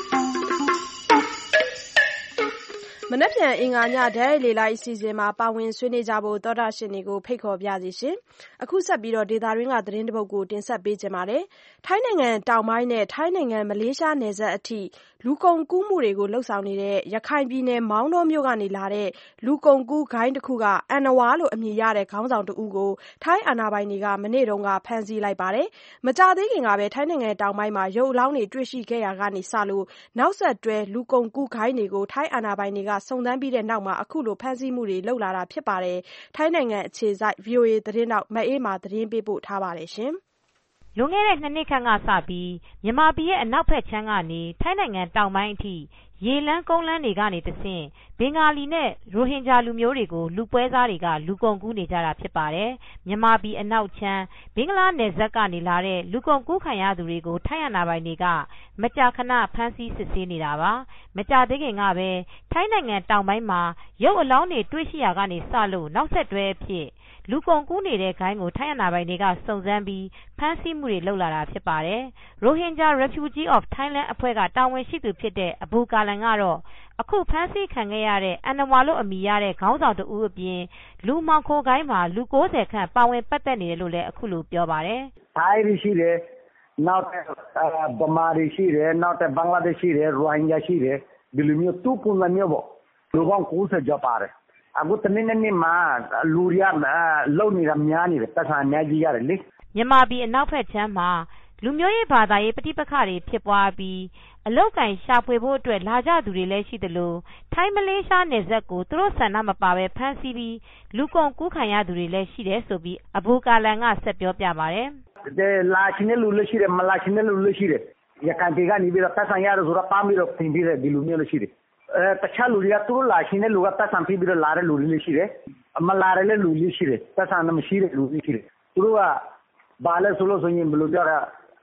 မနက်ဖြန်အင်္ဂါညဓာတ်ရိုက်လေလိုက်အစီအစဉ်မှာပါဝင်ဆွေးနွေးကြဖို့သောတာရှင်တွေကိုဖိတ်ခေါ်ပါရစေရှင်။အခုဆက်ပြီးတော့ဒေသတွင်းကသတင်းတစ်ပုဒ်ကိုတင်ဆက်ပေးချင်ပါတယ်။ထိုင်းနိုင်ငံတောင်ပိုင်းနဲ့ထိုင်းနိုင်ငံမလေးရှားနယ်စပ်အထိလူကုန်ကူးမှုတွေကိုလှုပ်ဆောင်နေတဲ့ရခိုင်ပြည်နယ်မောင်းတောမြို့ကနေလာတဲ့လူကုန်ကူးဂိုဏ်းတစ်ခုကအန်နဝါလို့အမည်ရတဲ့ခေါင်းဆောင်တဦးကိုထိုင်းအာဏာပိုင်တွေကမနေ့တုန်းကဖမ်းဆီးလိုက်ပါတယ်။မကြာသေးခင်ကပဲထိုင်းနိုင်ငံတောင်ပိုင်းမှာရုပ်အလောင်းတွေတွေ့ရှိခဲ့ရကနေစလို့နောက်ဆက်တွဲလူကုန်ကူးဂိုဏ်းတွေကိုထိုင်းအာဏာပိုင်တွေကစုံစမ်းပြီးတဲ့နောက်မှာအခုလိုဖမ်းဆီးမှုတွေလုပ်လာတာဖြစ်ပါတယ်။ထိုင်းနိုင်ငံအခြေစိုက် ဗွီအိုအေသတင်းတောက်မအေးမာသတင်းပေးပို့ထားပါတယ်ရှင်။လွန်ခဲ့တဲ့နှစ်နှစ်ခန့်ကစပြီးမြန်မာပြည်ရဲ့အနောက်ဘက်ခြမ်းကနေထိုင်းနိုင်ငံတောင်ပိုင်းအထိရေလမ်းကုန်းလမ်းတွေကနေတဆင့်ဘင်္ဂါလီနဲ့ရိုဟင်ဂျာလူမျိုးတွေကိုလူပွဲစားတွေကလူကုန်ကူးနေကြတာဖြစ်ပါတယ်။မြန်မာပြည်အနောက်ချမ်းဘင်္ဂလားနယ်စပ်ကနေလာတဲ့လူကုန်ကူးခံရသူတွေကိုထိုင်းအာဏာပိုင်တွေကမကြာခဏဖမ်းဆီးစစ်ဆေးနေတာပါ။မကြာသေးခင်ကပဲထိုင်းနိုင်ငံတောင်ပိုင်းမှာရုပ်အလောင်းတွေတွေ့ရှိရကနေစလို့နောက်ဆက်တွဲအဖြစ်လူကုန်ကူးနေတဲ့ဂိုဏ်းကိုထိုင်းအာဏာပိုင်တွေကစုံစမ်းပြီးဖမ်းဆီးမှုတွေလုပ်လာတာဖြစ်ပါတယ်။ Rohingya Refugee of Thailand အဖွဲ့ကတာဝန်ရှိသူဖြစ်တဲ့အဘူကာလန်ကတော့အခုဖမ်းဆီးခံခဲ့ရတဲ့အန်နဝါလို့အမည်ရတဲ့ခေါင်းဆောင်တဦးအပြင်လူမှောင်ခိုဂိုဏ်းမှာလူကိုးဆယ်ခန့်ပါဝင်ပတ်သက်နေတယ်လို့လည်းအခုလိုပြောပါတယ်။ထိုင်းရှိတယ်နောက်ဗမာတွေရှိတယ်နောက်ဘင်္ဂလားဒေ့ရှ်ရှိတယ်ရိုဟင်ဂျာရှိတယ်ဒီလိုမျိုးသူ့ပုံစံမျိုးပေါ့လူပေါင်းကိုးဆယ်ကျော်ပါတယ်အခုတနေ့နေ့မှာလူရလုံနေတာများနေတယ်ပတ်စံအများကြီးရတယ်လေမြန်မာပြည်အနောက်ဘက်ခြမ်းမှာလူမျိုးရေးဘာသာရေးပဋိပက္ခတွေဖြစ်ပွားပြီးအလောက်ကန်ရှာဖွေဖို့အတွက်လာကြသူတွေလည်းရှိသလိုထိုင်းမလေးရှားနယ်စပ်ကိုသူတို့ဆန္ဒမပါပဲဖမ်းဆီးပြီးလူကုန်ကူးခံရသူတွေလည်းရှိတယ်ဆိုပြီးအဘူကာလန်ကဆက်ပြောပြပါတယ်။လာချင်းလူလည်းရှိတယ်မလာချင်းလူလည်းရှိတယ်ရခိုင်ပြည်ကနေပြီးတော့ပတ်စံရလို့ဆိုတော့ပါပြီးတော့ပြင်ပြီးတယ်ဒီလူမျိုးလည်းရှိတယ်အဲတခြားလူတွေကသူတို့လာချင်းလူကပတ်စံပြီးပြီးတော့လာတဲ့လူတွေလည်းရှိတယ်မလာတဲ့လူတွေရှိတယ်ပတ်စံမရှိတဲ့လူတွေရှိတယ်သူတို့ကဘာလဲဆိုလို့ဆိုရင်ဘယ်လိုပြောတာ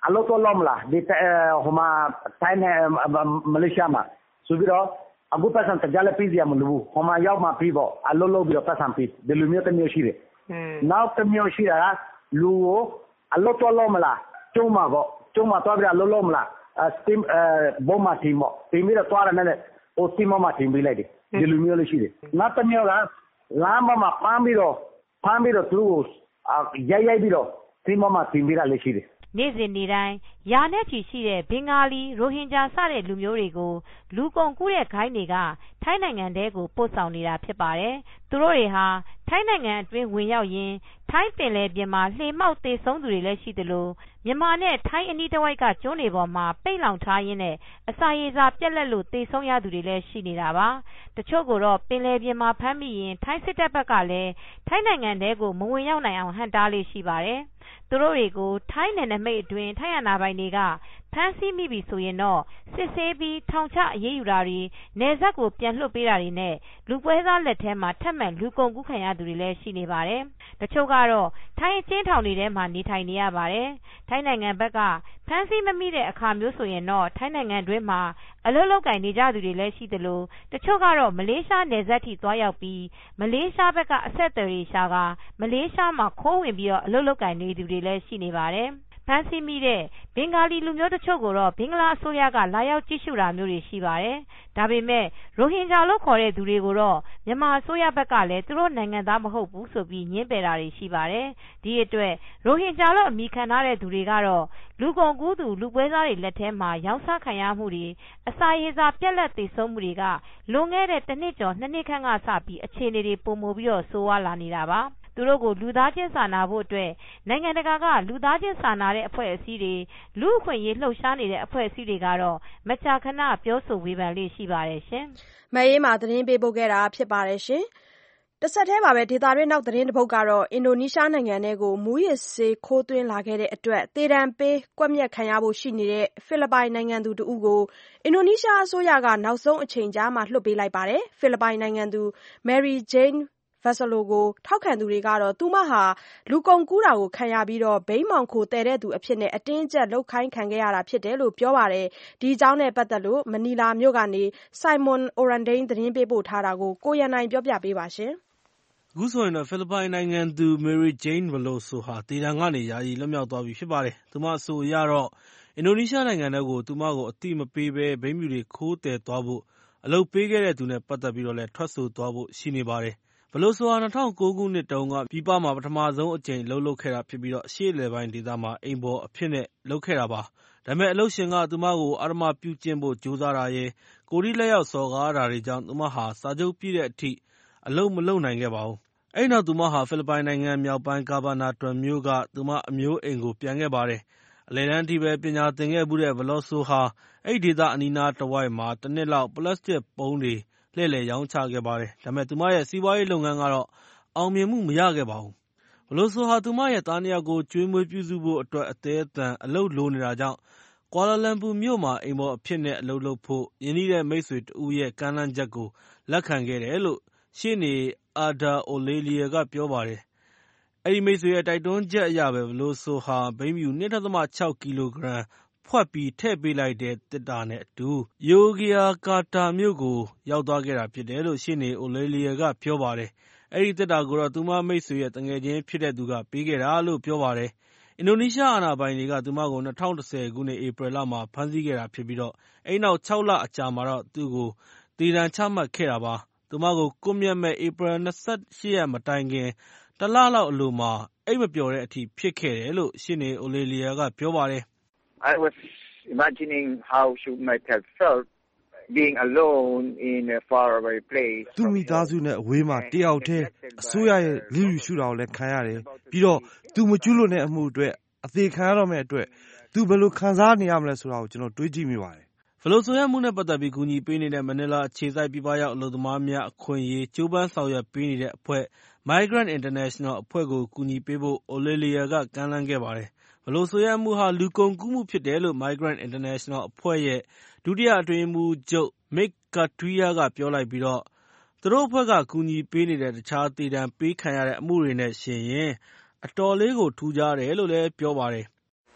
အလုပ်တော့လုပ်မလားဒီဟိုမှာတိုင်းနဲ့မလေးရှားမှာဆိုပြီးတော့အခုပတ်စံတကြလည်းပြီးရမလို့ဟိုမှာရောက်မှပြီးပေါ့အလုပ်လုပ်ပြီးတော့ပတ်စံပြီးဒီလိုမျိုးတစ်မျိုးရှိတယ်နောက်တစ်မျိုးရှိတာကလူကိုအလုပ်တော့လုပ်မလားကျုံးမှာပေါ့ကျုံးမှာသွားပြီးအလုပ်လုပ်မလားစတင်ဘုံမှာတင်ပေါ့တင်ပြီးတော့သွားတယ်နဲ့ဟိုတင်မှာတင်ပြီးလိုက်တယ်ဒီလိုမျိုးလေးရှိတယ်နောက်တစ်မျိုးကလမ်းမှာဖမ်းပြီးတော့ဖမ်းပြီးတော့သူတို့ရိုက်ရိုက်ပြီးတော့တင်မှာတင်ပြီးတာလေးရှိတယ်နေ့စဉ်နေ့တိုင်းရာနဲ့ချီရှိတဲ့ဘင်္ဂါလီရိုဟင်ဂျာစတဲ့လူမျိုးတွေကိုလူကုန်ကူးတဲ့ဂိုဏ်းတွေကထိုင်းနိုင်ငံထဲကိုပို့ဆောင်နေတာဖြစ်ပါတယ်။သူတို့တွေဟာထိုင်းနိုင်ငံအတွင်းဝင်ရောက်ရင်းထိုင်းပင်လယ်ပြင်မှာလှေမှောက်သေဆုံးသူတွေလည်းရှိသလိုမြန်မာနဲ့ထိုင်းအနီးတစ်ဝိုက်ကကျွန်းတွေပေါ်မှာပိတ်လောင်ထားရင်းနဲ့အစာရေစာပြတ်လက်လို့သေဆုံးရသူတွေလည်းရှိနေတာပါ။တချို့ကတော့ပင်လယ်ပြင်မှာဖမ်းမိရင်ထိုင်းစစ်တပ်ဘက်ကလည်းထိုင်းနိုင်ငံထဲကိုမဝင်ရောက်နိုင်အောင်ဟန့်တားလေးရှိပါတယ်။သူတို့တွေကိုထိုင်းနယ်နိမိတ်အတွင်းထိုင်းအာဏာပိုင်တွေကဖမ်းဆီးမိပြီဆိုရင်တော့စစ်ဆေးပြီးထောင်ချအရေးယူတာတွေနယ်စပ်ကိုပြန်လွှတ်ပေးတာတွေနဲ့လူပွဲစားလက်ထဲမှာထပ်မံလူကုန်ကူးခံရသူတွေလည်းရှိနေပါတယ်။တချို့ကတော့ထိုင်းအကျဉ်းထောင်တွေထဲမှာနေထိုင်နေရပါတယ်။ထိုင်းနိုင်ငံဘက်ကဖမ်းဆီးမမိတဲ့အခါမျိုးဆိုရင်တော့ထိုင်းနိုင်ငံတွင်းမှာအလုပ်လုပ်ကိုင်နေကြသူတွေလည်းရှိသလိုတချို့ကတော့မလေးရှားနယ်စပ်ထိသွားရောက်ပြီးမလေးရှားဘက်ကအဆက်အသွယ်တွေရှာကမလေးရှားမှာခိုးဝင်ပြီးတော့အလုပ်လုပ်ကိုင်နေသူတွေလည်းရှိနေပါတယ်။ဖမ်းဆီးမိတဲ့ဘင်္ဂါလီလူမျိုးတချို့ကိုတော့ဘင်္ဂလားအစိုးရကလာရောက်ကြည့်ရှုတာမျိုးတွေရှိပါတယ်။ဒါပေမဲ့ရိုဟင်ဂျာလို့ခေါ်တဲ့သူတွေကိုတော့မြန်မာအစိုးရဘက်ကလည်းသူတို့နိုင်ငံသားမဟုတ်ဘူးဆိုပြီးညှင်းပယ်တာတွေရှိပါတယ်။ဒီအတွက်ရိုဟင်ဂျာလို့အမည်ခံထားတဲ့သူတွေကတော့လူကုန်ကူးသူလူပွဲစားတွေလက်ထဲမှာရောင်းစားခံရမှုတွေအစာရေစာပြတ်လက်သေဆုံးမှုတွေကလွန်ခဲ့တဲ့တစ်နှစ်ကျော်နှစ်နှစ်ခန့်ကစပြီးအခြေအနေတွေပိုမိုပြီးတော့ဆိုးဝါးလာနေတာပါ။သူတို့ကိုလူသားချင်းစာနာဖို့အတွက်နိုင်ငံတကာကလူသားချင်းစာနာတဲ့အဖွဲ့အစည်းတွေလူ့အခွင့်အရေးလှုပ်ရှားနေတဲ့အဖွဲ့အစည်းတွေကတော့မကြာခဏပြောဆိုဝေဖန်လေးရှိပါတယ်ရှင်။မအေးမာသတင်းပေးပို့ခဲ့တာဖြစ်ပါတယ်ရှင်။တဆက်တည်းပါပဲဒေသတွင်းနောက်သတင်းတစ်ပုဒ်ကတော့အင်ဒိုနီးရှားနိုင်ငံထဲကိုမူးယစ်ဆေးခိုးသွင်းလာခဲ့တဲ့အတွက်သေဒဏ်ပေးကွက်မျက်ခံရဖို့ရှိနေတဲ့ဖိလစ်ပိုင်နိုင်ငံသူတဦးကိုအင်ဒိုနီးရှားအစိုးရကနောက်ဆုံးအချိန်ကြာမှလွှတ်ပေးလိုက်ပါတယ်။ဖိလစ်ပိုင်နိုင်ငံသူ Mary Jane Vassallo ကိုထောက်ခံသူတွေကတော့သူမဟာလူကုန်ကူးတာကိုခံရပြီးဘိန်းမှောင်ခိုသယ်တဲ့သူအဖြစ်အတင်းအကျပ်လုပ်ခိုင်းခံခဲ့ရတာဖြစ်တယ်လို့ပြောပါတယ်။ဒီအကြောင်းနဲ့ပတ်သက်လို့မနီလာမြို့ကနေ Simon Orandane သတင်းပေးပို့ထားတာကိုကိုရန်နိုင်ပြောပြပေးပါရှင်။အခုဆိုရင်တော့ဖိလစ်ပိုင်နိုင်ငံသူ Mary Jane Veloso ဟာသေဒဏ်ကနေယာယီလွတ်မြောက်သွားပြီဖြစ်ပါတယ်။သူမအဆိုအရတော့အင်ဒိုနီးရှားနိုင်ငံထဲကိုသူမကိုအသိမပေးဘဲဘိန်းဖြူတွေခိုးသယ်သွားဖို့အလုပ်ပေးခဲ့တဲ့သူနဲ့ပတ်သက်ပြီးတော့လည်းထွက်ဆိုသွားဖို့ရှိနေပါတယ်။ဗလိုဆိုဟာ၂၀၀၉ခုနှစ်တုန်းကပြည်ပမှာပထမဆုံးအကြိမ်အလုပ်လုပ်ခဲ့တာဖြစ်ပြီးတော့အရှေ့အလယ်ပိုင်းဒေသမှာအိမ်ဖော်အဖြစ်နဲ့လုပ်ခဲ့တာပါ။ဒါပေမဲ့အလုပ်ရှင်ကသူမကိုအဓမ္မပြုကျင့်ဖို့ကြိုးစားတာရယ်ကိုယ်ထိလက်ရောက်စော်ကားတာတွေကြောင့်သူမဟာစာချုပ်ပြည့်တဲ့အထိအလုပ်မလုပ်နိုင်ခဲ့ပါဘူး။အဲဒီနောက်သူမဟာဖိလစ်ပိုင်နိုင်ငံမြောက်ပိုင်းကာဘာနာတွန်မြို့ကသူမအမျိုးအိမ်ကိုပြန်ခဲ့ပါတယ်။အလယ်တန်းအထိပဲပညာသင်ခဲ့ဖူးတဲ့ဗလော့ဆိုဟာအဲဒီဒေသအနီးနားတဝိုက်မှာတနှစ်လောက်ပလတ်စတစ်ပုံးတွေလှည့်လည်ရောင်းချခဲ့ပါတယ်။ဒါပေမဲ့သူမရဲ့စီးပွားရေးလုပ်ငန်းကတော့အောင်မြင်မှုမရခဲ့ပါဘူး။ဗလိုဆိုဟာသူမရဲ့သားနှစ်ယောက်ကိုကျွေးမွေးပြုစုဖို့အတွက်အသည်းအသန်အလုပ်လိုနေတာကြောင့်ကွာလာလမ်ပူမြို့မှာအိမ်ဖော်အဖြစ်နဲ့အလုပ်လုပ်ဖို့ရင်းနှီးတဲ့မိတ်ဆွေတဦးရဲ့ကမ်းလှမ်းချက်ကိုလက်ခံခဲ့တယ်လို့ရှေ့နေအာဒါအိုလေးလီယာကပြောပါတယ်။အဲဒီမိတ်ဆွေရဲ့တိုက်တွန်းချက်အရပဲဗလိုဆိုဟာဘိန်းဖြူ ၂ ဒသမ ၆ ကီလိုဂရမ်ဖွက်ပြီးထည့်ပေးလိုက်တဲ့သေတ္တာနဲ့အတူယိုဂီယာကာတာမြို့ကိုရောက်သွားခဲ့တာဖြစ်တယ်လို့ရှေ့နေအိုလေးလီယာကပြောပါတယ်။အဲဒီသေတ္တာကိုတော့သူမမိတ်ဆွေရဲ့သူငယ်ချင်းဖြစ်တဲ့သူကပေးခဲ့တာလို့ပြောပါတယ်။အင်ဒိုနီးရှားအာဏာပိုင်တွေကသူမကို၂၀၁၀ခုနှစ်ဧပြီလမှာဖမ်းဆီးခဲ့တာဖြစ်ပြီးတော့အဲဒီနောက်ခြောက်လအကြာမှာတော့သူ့ကိုသေဒဏ်ချမှတ်ခဲ့တာပါ။သူမကိုကွပ်မျက်မယ့်ဧပြီ၂၈ရက်မတိုင်ခင်တလလောက်အလိုမှာအိပ်မပျော်တဲ့အထိဖြစ်ခဲ့တယ်လို့ရှေ့နေအိုလေးလီယာကပြောပါတယ်။ I was imagining how she might have felt being alone in a far away place. သူ့မိသားစုနဲ့အဝေးမှာတယောက်တည်းအစိုးရရဲ့လူလူရှုတာကိုလည်းခံရတယ်။ပြီးတော့သူမကျူးလွန်တဲ့အမှုအတွက်အသေးခံရတော့မယ့်အတွက်သူဘယ်လိုခံစားနေရမလဲဆိုတာကိုကျွန်တော်တွေးကြည့်မိပါတယ်။ဗလိုဆိုရမှုနဲ့ပတ်သက်ပြီးကူညီပေးနေတဲ့မနီလာအခြေစိုက်ပြည်ပရောက်အလုပ်သမားများအခွင့်အရေးကြိုးပမ်းဆောင်ရွက်ပေးနေတဲ့အဖွဲ့ Migrant International အဖွဲ့ကိုကူညီပေးဖို့အိုလေးလီယာကကမ်းလှမ်းခဲ့ပါတယ်။ဗလိုဆိုရမှုဟာလူကုန်ကူးမှုဖြစ်တယ်လို့ Migrant International အဖွဲ့ရဲ့ဒုတိယအတွင်းရေးမှူးချုပ် Mick Catuia ကပြောလိုက်ပြီးတော့သူတို့အဖွဲ့ကကူညီပေးနေတဲ့တခြားသေဒဏ်ပေးခံရတဲ့အမှုတွေနဲ့ယှဉ်ရင်အတော်လေးကိုထူးခြားတယ်လို့လည်းပြောပါတယ်။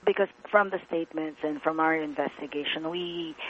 because from the statements and from our investigation, we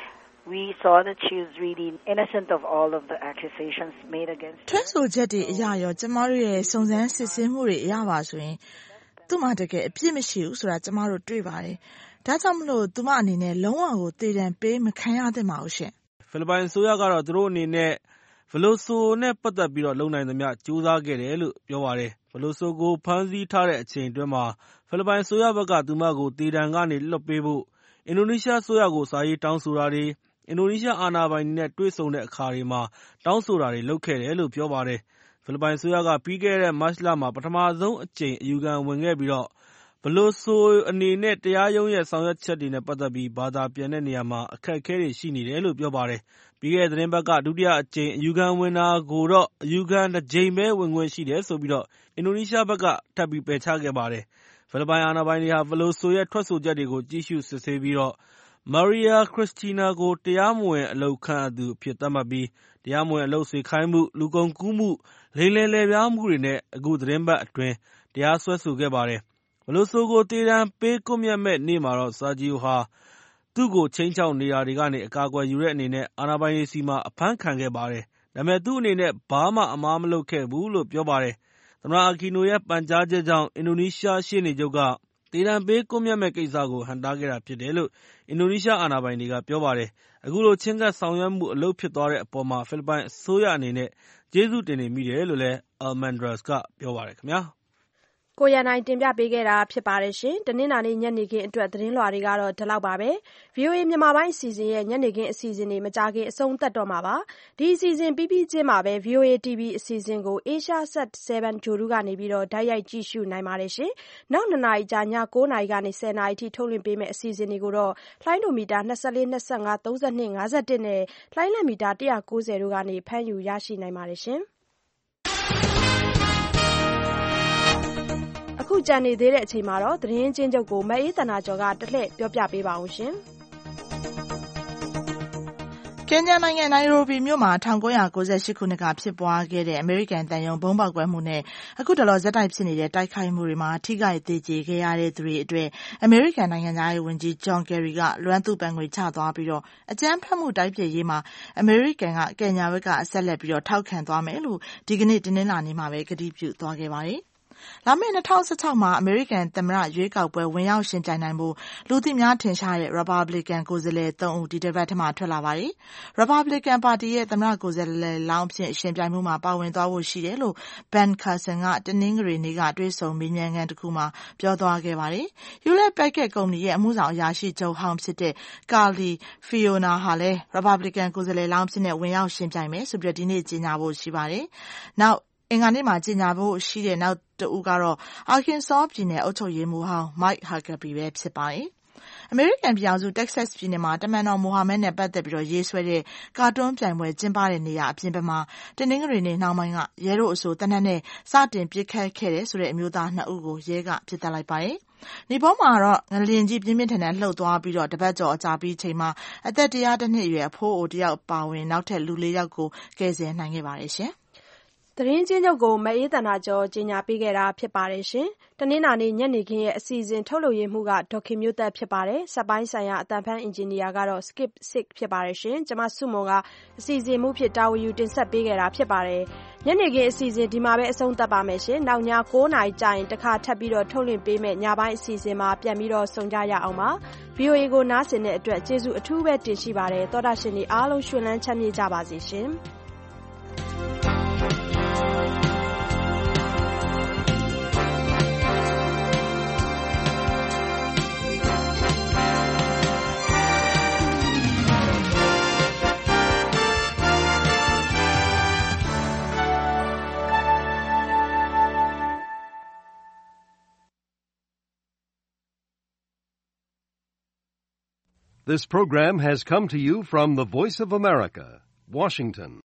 we saw that she was really innocent of all of the accusations made against her. ထွက်ဆိုချက်တွေအရရောကျမတို့ရဲ့စုံစမ်းစစ်ဆေးမှုတွေအရပါဆိုရင်သူ့မှာတကယ်အပြစ်မရှိဘူးဆိုတာကျမတို့တွေ့ပါတယ်။ဒါကြောင့်မလို့သူမအနေနဲ့လုံးဝကိုတည်တံပေးမခံရသင့်ပါဘူးရှင်။ဖိလစ်ပိုင်အစိုးရကတော့သူတို့အနေနဲ့ဗလိုဆိုနဲ့ပတ်သက်ပြီးတော့လုံနိုင်သမျှကြိုးစားခဲ့တယ်လို့ပြောပါတယ်။ဗလိုဆိုကိုဖမ်းဆီးထားတဲ့အချိန်အတွင်းမှာဖိလစ်ပိုင်အစိုးရဘက်ကသူမကိုတည်တံကနေလွှတ်ပေးဖို့အင်ဒိုနီးရှားအစိုးရကိုစာရေးတောင်းဆိုတာတွေအင်ဒိုနီးရှားအာဏာပိုင်တွေနဲ့တွေ့ဆုံတဲ့အခါတွေမှာတောင်းဆိုတာတွေလုပ်ခဲ့တယ်လို့ပြောပါတယ်။ဖိလစ်ပိုင်အစိုးရကပြီးခဲ့တဲ့မတ်လမှာပထမဆုံးအကြိမ်အယူခံဝင်ခဲ့ပြီးတော့ဗလိုဆိုအနေနဲ့တရားရုံးရဲ့ဆောင်ရွက်ချက်တွေနဲ့ပတ်သက်ပြီးဘာသာပြန်တဲ့နေရာမှာအခက်အခဲတွေရှိနေတယ်လို့ပြောပါတယ်။ပြီးခဲ့တဲ့သတင်းပတ်ကဒုတိယအကြိမ်အယူခံဝင်တာကိုတော့အယူခံတစ်ကြိမ်ပဲဝင်ခွင့်ရှိတယ်ဆိုပြီးတော့အင်ဒိုနီးရှားဘက်ကထပ်ပြီးပယ်ချခဲ့ပါတယ်။ဖိလစ်ပိုင်အာဏာပိုင်တွေဟာဗလိုဆိုရဲ့ထွက်ဆိုချက်တွေကိုကြည့်ရှုစစ်ဆေးပြီးတော့မာရီယာခရစ္စတီနာကိုတရားမဝင်အလုပ်ခန့်အပ်သူအဖြစ်သတ်မှတ်ပြီးတရားမဝင်အလုပ်စေခိုင်းမှုလူကုန်ကူးမှုလိမ်လည်လှည့်ဖြားမှုတွေနဲ့အခုသတင်းပတ်အတွင်းတရားစွဲဆိုခဲ့ပါတယ်။ဗလိုဆိုကိုတေးတန်းပေးကွပ်မျက်မဲ့နေ့မှာတော့ဆာဂျီယိုဟာသူ့ကိုချိန်ချောက်နေတာတွေကနေအကာအကွယ်ယူတဲ့အနေနဲ့အာဏာပိုင်တွေစီမှာအဖမ်းခံခဲ့ပါတယ်။ဒါပေမဲ့သူ့အနေနဲ့ဘာမှအမှားမလုပ်ခဲ့ဘူးလို့ပြောပါတယ်။သမ္မတအာကီနိုရဲ့ပန်ကြားချက်ကြောင့်အင်ဒိုနီးရှားရှေ့နေချုပ်ကတေးတန်းပေးကွပ်မျက်မဲ့ကိစ္စကိုဟန့်တားခဲ့တာဖြစ်တယ်လို့အင်ဒိုနီးရှားအာဏာပိုင်တွေကပြောပါတယ်။အခုလိုချင်းကပ်ဆောင်ရွက်မှုအလုပ်ဖြစ်သွားတဲ့အပေါ်မှာဖိလစ်ပိုင်အစိုးရအနေနဲ့ကျေးဇူးတင်နေမိတယ်လို့လည်း Almendras ကပြောပါတယ်ခင်ဗျာ။ကိုရန်နိုင်တင်ပြပေးခဲ့တာဖြစ်ပါတယ်ရှင်။တနင်္လာနေ့ညနေခင်းအတွက်သတင်းလွှာတွေကတော့ဒီလောက်ပါပဲ။ဗီအိုအေမြန်မာပိုင်းအစီအစဉ်ရဲ့ညနေခင်းအစီအစဉ်တွေမကြခင်အဆုံးသတ်တော့မှာပါ။ဒီအစီအစဉ်ပြီးပြီးချင်းမှာပဲ ဗီအိုအေ တီဗီ အစီအစဉ်ကို Asia Sat 7 ဂြိုဟ်တုကနေပြီးတော့တိုက်ရိုက်ကြည့်ရှုနိုင်ပါတယ်ရှင်။နောက်နှစ်နာရီကြာညကိုးနာရီကနေဆယ်နာရီထိထုတ်လွှင့်ပေးမယ့်အစီအစဉ်တွေကိုတော့လှိုင်းဒိုမီတာနှစ်၄ ၂၅ ၃၂ ၅၁နဲ့လှိုင်းလတ်မီတာ၁၉၀တို့ကနေဖမ်းယူရရှိနိုင်ပါတယ်ရှင်။အခုကြံနေသေးတဲ့အချိန်မှာတော့သတင်းချင်းချုပ်ကိုမအေးတနာကျော်ကတလှည့်ပြောပြပေးပါအောင်ရှင်။ကင်ညာနိုင်ငံနိုင်ရိုဘီမြို့မှာ၁၉၉၈ခုနှစ်ကဖြစ်ပွားခဲ့တဲ့အမေရိကန်သံရုံးဗုံးပေါက်ကွဲမှုနဲ့အခုတလောဆက်တိုက်ဖြစ်နေတဲ့တိုက်ခိုက်မှုတွေမှာထိခိုက်သေကျေခဲ့ရတဲ့သူတွေအတွက်အမေရိကန်နိုင်ငံသားရေးဝန်ကြီးဂျွန်ကယ်ရီကလွှမ်းသူ့ပန်ငွေချသွားပြီးတော့အကြမ်းဖက်မှုတိုက်ဖျက်ရေးမှာအမေရိကန်ကကင်ညာဘက်ကဆက်လက်ပြီးတော့ထောက်ခံသွားမယ်လို့ဒီကနေ့တင်းနှင်းလာနေမှာပဲကတိပြုသွားခဲ့ပါတယ်။လာမယ့်၂၀၁၆မှာအမေရိကန်သမ္မတရွေးကောက်ပွဲဝင်ရောက်ရှင်ပြိုင်နိုင်ဖို့လူသိများထင်ရှားတဲ့ Republican ကိုယ်စားလှယ်သုံးဦးဒီတစ်ပတ်ထဲမှာထွက်လာပါတယ်။ Republican ပါတီရဲ့သမ္မတကိုယ်စားလှယ်လောင်းအဖြစ်ရှင်ပြိုင်မှုမှာပါဝင်သွားဖို့ရှိတယ်လို့ Ben Carson ကတနင်္ဂနွေနေ့ကတွေ့ဆုံမေးမြန်းခန်းတစ်ခုမှာပြောသွားခဲ့ပါတယ်။ Hewlett Packard ကုမ္ပဏီရဲ့အမှုဆောင်အရာရှိချုပ်ဟောင်းဖြစ်တဲ့ Carly Fiorina ဟာလည်း Republican ကိုယ်စားလှယ်လောင်းအဖြစ်နဲ့ဝင်ရောက်ရှင်ပြိုင်မယ်ဆိုပြီးဒီနေ့ကြေညာဖို့ရှိပါတယ်။နောက်အင်္ဂါနေ့မှာကြေညာဖို့ရှိတဲ့နောက်တဦးကတော့ Arkansas ပြည်နယ်အုပ်ချုပ်ရေးမှူးဟောင်း Mike Huckabee ပဲဖြစ်ပါတယ်။အမေရိကန်ပြည်ထောင်စု Texas ပြည်နယ်မှာတမန်တော်မိုဟာမက်နဲ့ပတ်သက်ပြီးတော့ရေးဆွဲတဲ့ကာတွန်းပြိုင်ပွဲကျင်းပတဲ့နေရာအပြင်ဘက်မှာတနင်္ဂနွေနေ့နှောင်းပိုင်းကရဲတို့အဆိုတနက်နဲ့စတင်ပစ်ခတ်ခဲ့တဲ့ဆိုတဲ့အမျိုးသားနှစ်ဦးကိုရဲကပစ်သတ်လိုက်ပါတယ်။နေပေါ်မှာတော့ငလျင်ကြီးပြင်းပြင်းထန်ထန်လှုပ်သွားပြီးတော့တပတ်ကျော်အကြာပြီးချိန်မှာအသက်၁၀၁နှစ်အရွယ်အဖိုးအိုတယောက်ပါဝင်နောက်ထပ်လူလေးယောက်ကိုကယ်ဆယ်နိုင်ခဲ့ပါတယ်ရှင်။သတင်းချင်းချုပ်ကိုမအေးတနာကျော်ကြီးညာပေးခဲ့တာဖြစ်ပါတယ်ရှင်။တနင်္လာနေ့ညနေခင်းရဲ့အစီအစဉ်ထုတ်လုပ်ရေးမှုကဒေါခင်မျိုးသက်ဖြစ်ပါတယ်။စက်ပိုင်းဆိုင်ရာအတန်ဖန်အင်ဂျင်နီယာကတော့ Skip Sick ဖြစ်ပါတယ်ရှင်။ကျွန်မစုမုံကအစီအစဉ်မှုဖြစ်တာဝန်ယူတင်ဆက်ပေးခဲ့တာဖြစ်ပါတယ်။ညနေခင်းအစီအစဉ်ဒီမှာပဲအဆုံးသတ်ပါမယ်ရှင်။နောက်ညကိုးနာရီကြာရင်တစ်ခါထပ်ပြီးတော့ထုတ်လွှင့်ပေးမယ့်ညပိုင်းအစီအစဉ်မှာပြန်ပြီးတော့ဆုံကြရအောင်ပါ။ ဗီအိုအေကိုနားဆင်တဲ့အတွက်ကျေးဇူးအထူးပဲတင်ရှိပါတယ်။သောတာရှင်တွေအားလုံးရှင်လန်းချမ်းမြေ့ကြပါစေရှင်။ This program has come to you from the Voice of America, Washington.